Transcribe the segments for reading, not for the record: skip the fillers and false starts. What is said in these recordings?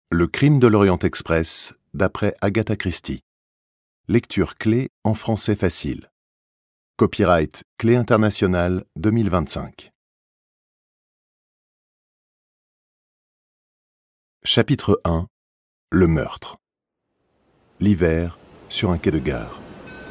Le crime de l'Orient Express, d'après Agatha Christie. Lecture clé en français facile. Copyright Clé Internationale 2025. Chapitre 1. Le meurtre. L'hiver, sur un quai de gare.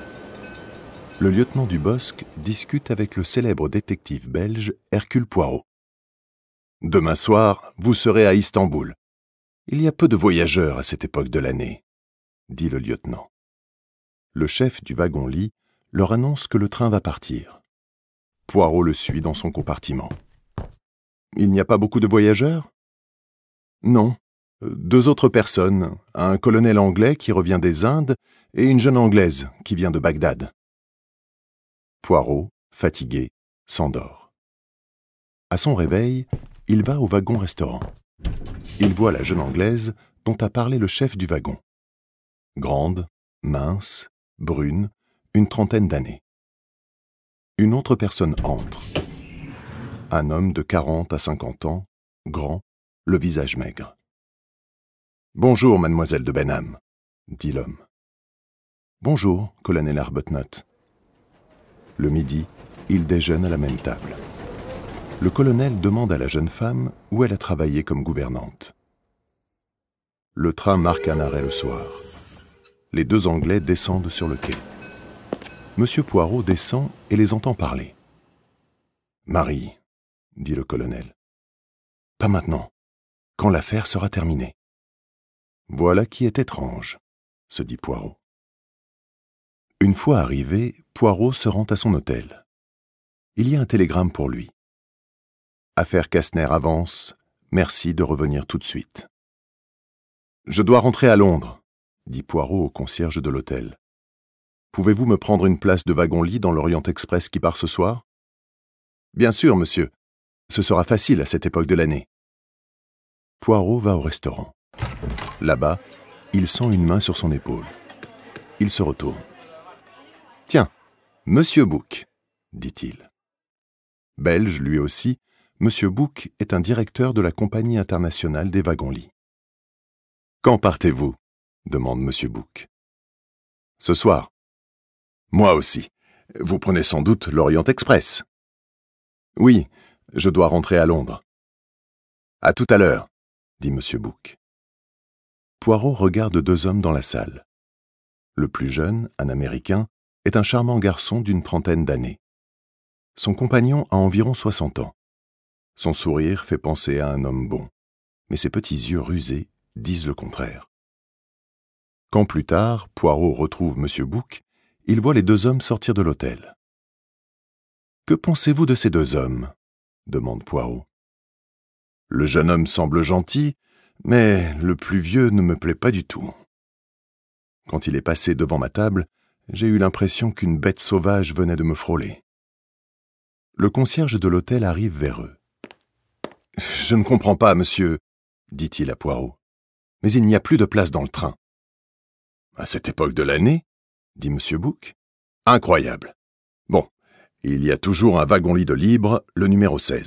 Le lieutenant Dubosc discute avec le célèbre détective belge Hercule Poirot. « Demain soir, vous serez à Istanbul. Il y a peu de voyageurs à cette époque de l'année, » dit le lieutenant. Le chef du wagon-lit leur annonce que le train va partir. Poirot le suit dans son compartiment. « Il n'y a pas beaucoup de voyageurs ? » ?»« Non. 2 autres personnes, un colonel anglais qui revient des Indes et une jeune anglaise qui vient de Bagdad. » Poirot, fatigué, s'endort. À son réveil, il va au wagon-restaurant. Il voit la jeune anglaise dont a parlé le chef du wagon. Grande, mince, brune, une trentaine d'années. Une autre personne entre. Un homme de 40 à 50 ans, grand, le visage maigre. « Bonjour, mademoiselle de Benham, » dit l'homme. « Bonjour, colonel Arbuthnot. » Le midi, ils déjeunent à la même table. Le colonel demande à la jeune femme où elle a travaillé comme gouvernante. Le train marque un arrêt le soir. Les 2 Anglais descendent sur le quai. Monsieur Poirot descend et les entend parler. « Marie, » dit le colonel. « Pas maintenant, quand l'affaire sera terminée. » « Voilà qui est étrange, » se dit Poirot. Une fois arrivé, Poirot se rend à son hôtel. Il y a un télégramme pour lui. « Affaire Kastner avance, merci de revenir tout de suite. »« Je dois rentrer à Londres, » dit Poirot au concierge de l'hôtel. « Pouvez-vous me prendre une place de wagon-lit dans l'Orient Express qui part ce soir ? » « Bien sûr, monsieur. Ce sera facile à cette époque de l'année. » Poirot va au restaurant. Là-bas, il sent une main sur son épaule. Il se retourne. « Tiens, monsieur Bouc, » dit-il. Belge, lui aussi, monsieur Bouc est un directeur de la Compagnie internationale des wagons-lits. « Quand partez-vous ? » demande monsieur Bouc. « Ce soir. »« Moi aussi. Vous prenez sans doute l'Orient Express. »« Oui, je dois rentrer à Londres. »« À tout à l'heure, » dit monsieur Bouc. Poirot regarde 2 hommes dans la salle. Le plus jeune, un Américain, est un charmant garçon d'une trentaine d'années. Son compagnon a environ 60 ans. Son sourire fait penser à un homme bon, mais ses petits yeux rusés disent le contraire. Quand plus tard, Poirot retrouve M. Bouc, il voit les 2 hommes sortir de l'hôtel. « Que pensez-vous de ces 2 hommes ?» demande Poirot. « Le jeune homme semble gentil, mais le plus vieux ne me plaît pas du tout. Quand il est passé devant ma table, j'ai eu l'impression qu'une bête sauvage venait de me frôler. » Le concierge de l'hôtel arrive vers eux. « Je ne comprends pas, monsieur, » dit-il à Poirot, « mais il n'y a plus de place dans le train. »« À cette époque de l'année ?» dit M. Bouc. « Incroyable. Bon, il y a toujours un wagon-lit de libre, le numéro 16. »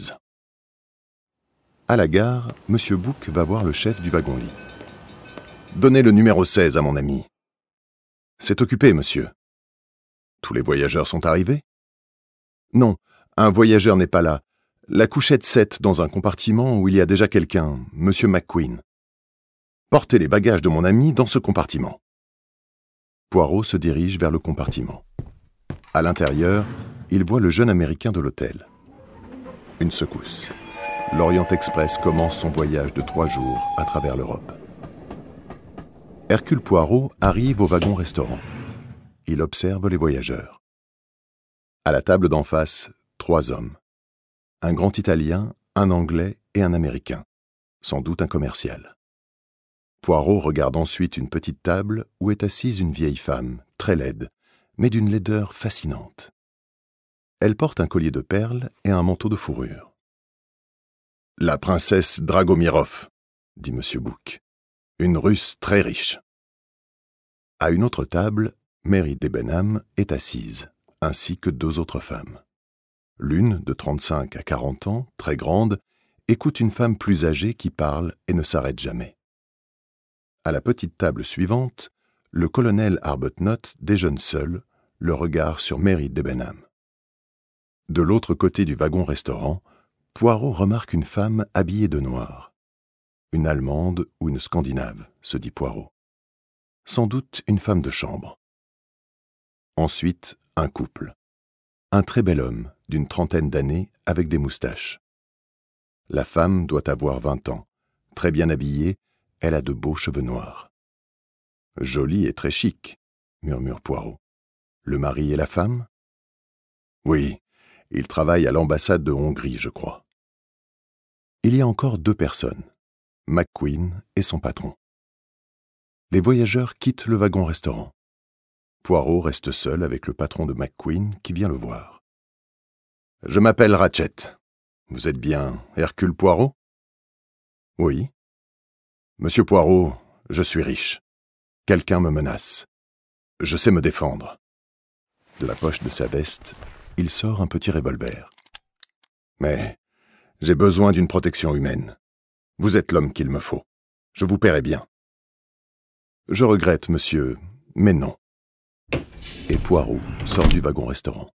À la gare, M. Bouc va voir le chef du wagon-lit. « Donnez le numéro 16 à mon ami. »« C'est occupé, monsieur. »« Tous les voyageurs sont arrivés ? » ?»« Non, un voyageur n'est pas là. La couchette 7 dans un compartiment où il y a déjà quelqu'un, M. McQueen. Portez les bagages de mon ami dans ce compartiment. » Poirot se dirige vers le compartiment. À l'intérieur, il voit le jeune Américain de l'hôtel. Une secousse. L'Orient Express commence son voyage de 3 jours à travers l'Europe. Hercule Poirot arrive au wagon-restaurant. Il observe les voyageurs. À la table d'en face, 3 hommes. Un grand Italien, un Anglais et un Américain. Sans doute un commercial. Poirot regarde ensuite une petite table où est assise une vieille femme, très laide, mais d'une laideur fascinante. Elle porte un collier de perles et un manteau de fourrure. « La princesse Dragomirov, » dit M. Bouc. « Une Russe très riche. » À une autre table, Mary de Benham est assise, ainsi que 2 autres femmes. L'une, de 35 à 40 ans, très grande, écoute une femme plus âgée qui parle et ne s'arrête jamais. À la petite table suivante, le colonel Arbuthnot déjeune seul, le regard sur Mary Debenham. De l'autre côté du wagon-restaurant, Poirot remarque une femme habillée de noir. Une Allemande ou une Scandinave, se dit Poirot. Sans doute une femme de chambre. Ensuite, un couple. Un très bel homme, d'une trentaine d'années, avec des moustaches. La femme doit avoir 20 ans. Très bien habillée, elle a de beaux cheveux noirs. « Jolie et très chic », murmure Poirot. « Le mari et la femme ?»« Oui, ils travaillent à l'ambassade de Hongrie, je crois. » Il y a encore 2 personnes, McQueen et son patron. Les voyageurs quittent le wagon-restaurant. Poirot reste seul avec le patron de McQueen qui vient le voir. « Je m'appelle Ratchet. Vous êtes bien Hercule Poirot ?»« Oui. »« Monsieur Poirot, je suis riche. Quelqu'un me menace. Je sais me défendre. » De la poche de sa veste, il sort un petit revolver. « Mais j'ai besoin d'une protection humaine. Vous êtes l'homme qu'il me faut. Je vous paierai bien. »« Je regrette, monsieur, mais non. » Et Poirot sort du wagon-restaurant.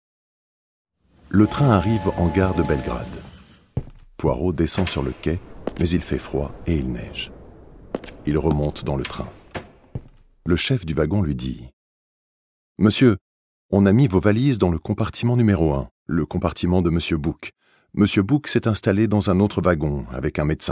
Le train arrive en gare de Belgrade. Poirot descend sur le quai, mais il fait froid et il neige. Il remonte dans le train. Le chef du wagon lui dit « Monsieur, on a mis vos valises dans le compartiment numéro 1, le compartiment de Monsieur Bouc. Monsieur Bouc s'est installé dans un autre wagon avec un médecin. »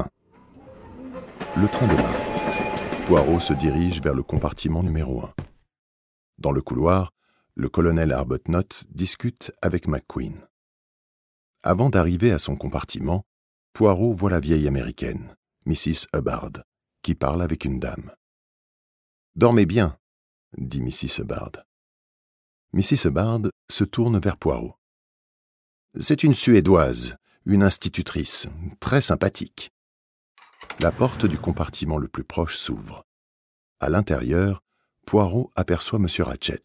Le train démarre. Poirot se dirige vers le compartiment numéro 1. Dans le couloir, le colonel Arbuthnot discute avec McQueen. Avant d'arriver à son compartiment, Poirot voit la vieille américaine, Mrs. Hubbard, qui parle avec une dame. « Dormez bien, » dit Mrs. Hubbard. Mrs. Hubbard se tourne vers Poirot. « C'est une Suédoise, une institutrice, très sympathique. » La porte du compartiment le plus proche s'ouvre. À l'intérieur, Poirot aperçoit M. Ratchet.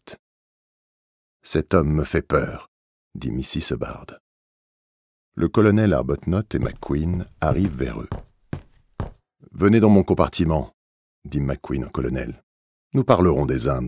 « Cet homme me fait peur, » dit Mrs. Hubbard. Le colonel Arbuthnot et McQueen arrivent vers eux. « Venez dans mon compartiment, » dit McQueen au colonel. « Nous parlerons des Indes. »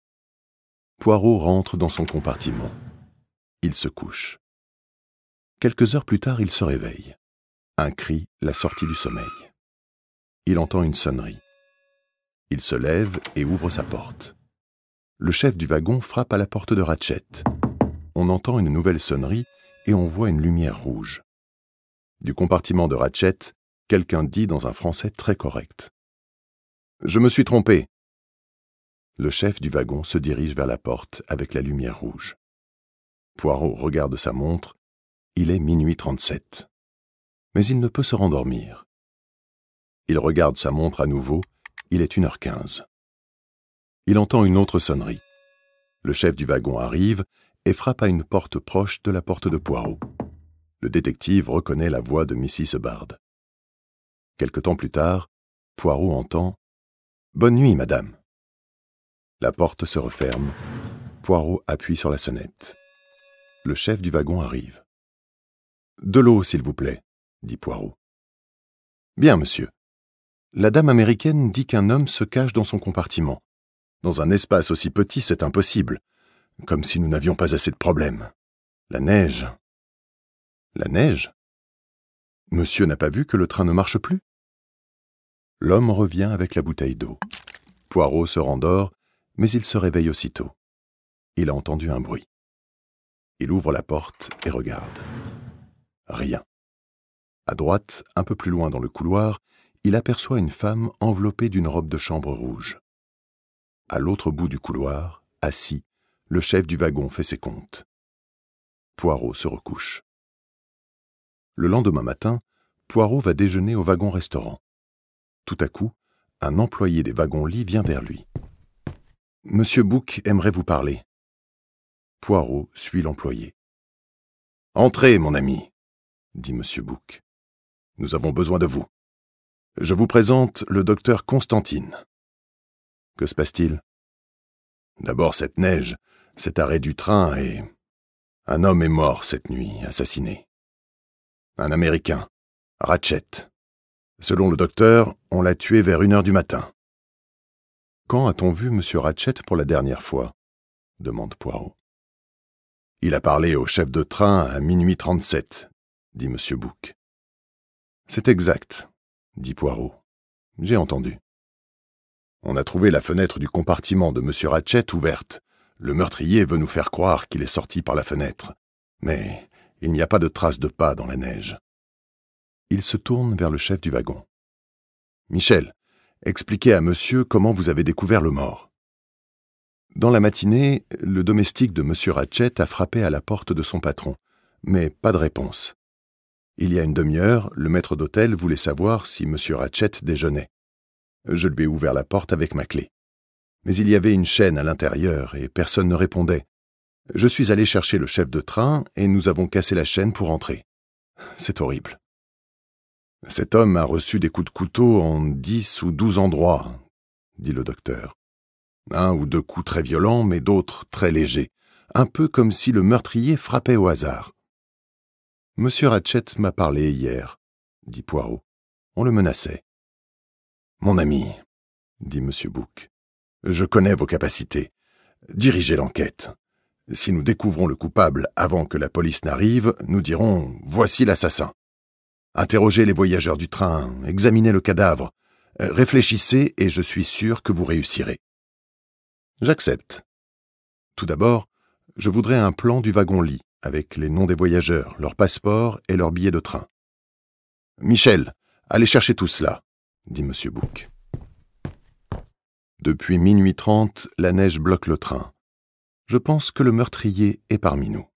Poirot rentre dans son compartiment. Il se couche. Quelques heures plus tard, il se réveille. Un cri l'a sorti du sommeil. Il entend une sonnerie. Il se lève et ouvre sa porte. Le chef du wagon frappe à la porte de Ratchet. On entend une nouvelle sonnerie et on voit une lumière rouge. Du compartiment de Ratchet, quelqu'un dit dans un français très correct. « Je me suis trompé. » Le chef du wagon se dirige vers la porte avec la lumière rouge. Poirot regarde sa montre. Il est minuit 37. Mais il ne peut se rendormir. Il regarde sa montre à nouveau. Il est 1h15. Il entend une autre sonnerie. Le chef du wagon arrive et frappe à une porte proche de la porte de Poirot. Le détective reconnaît la voix de Mrs. Hubbard. Quelque temps plus tard, Poirot entend « Bonne nuit, madame ». La porte se referme. Poirot appuie sur la sonnette. Le chef du wagon arrive. « De l'eau, s'il vous plaît, » dit Poirot. « Bien, monsieur. La dame américaine dit qu'un homme se cache dans son compartiment. Dans un espace aussi petit, c'est impossible. Comme si nous n'avions pas assez de problèmes. La neige. » « La neige ? Monsieur n'a pas vu que le train ne marche plus ?» L'homme revient avec la bouteille d'eau. Poirot se rendort, mais il se réveille aussitôt. Il a entendu un bruit. Il ouvre la porte et regarde. Rien. À droite, un peu plus loin dans le couloir, il aperçoit une femme enveloppée d'une robe de chambre rouge. À l'autre bout du couloir, assis, le chef du wagon fait ses comptes. Poirot se recouche. Le lendemain matin, Poirot va déjeuner au wagon-restaurant. Tout à coup, un employé des wagons-lits vient vers lui. « Monsieur Bouc aimerait vous parler. » Poirot suit l'employé. « Entrez, mon ami, » dit Monsieur Bouc. « Nous avons besoin de vous. Je vous présente le docteur Constantine. » Que se passe-t-il ? D'abord cette neige, cet arrêt du train et... Un homme est mort cette nuit, assassiné. Un Américain, Ratchet. Selon le docteur, on l'a tué vers 1h du matin. Quand a-t-on vu M. Ratchett pour la dernière fois ? Demande Poirot. Il a parlé au chef de train à 00h37, dit M. Bouc. C'est exact, dit Poirot. J'ai entendu. On a trouvé la fenêtre du compartiment de M. Ratchett ouverte. Le meurtrier veut nous faire croire qu'il est sorti par la fenêtre. Mais il n'y a pas de traces de pas dans la neige. Il se tourne vers le chef du wagon. Michel, expliquez à monsieur comment vous avez découvert le mort. Dans la matinée, le domestique de M. Ratchett a frappé à la porte de son patron, mais pas de réponse. Il y a une demi-heure, le maître d'hôtel voulait savoir si M. Ratchett déjeunait. Je lui ai ouvert la porte avec ma clé. Mais il y avait une chaîne à l'intérieur et personne ne répondait. Je suis allé chercher le chef de train et nous avons cassé la chaîne pour entrer. C'est horrible. Cet homme a reçu des coups de couteau en 10 ou 12 endroits, dit le docteur. 1 ou 2 coups très violents, mais d'autres très légers, un peu comme si le meurtrier frappait au hasard. Monsieur Ratchett m'a parlé hier, dit Poirot. On le menaçait. Mon ami, dit M. Bouc, je connais vos capacités. Dirigez l'enquête. Si nous découvrons le coupable avant que la police n'arrive, nous dirons « Voici l'assassin ». Interrogez les voyageurs du train, examinez le cadavre, réfléchissez et je suis sûr que vous réussirez. J'accepte. Tout d'abord, je voudrais un plan du wagon-lit avec les noms des voyageurs, leurs passeports et leurs billets de train. Michel, allez chercher tout cela, dit M. Bouc. Depuis 00h30, la neige bloque le train. Je pense que le meurtrier est parmi nous.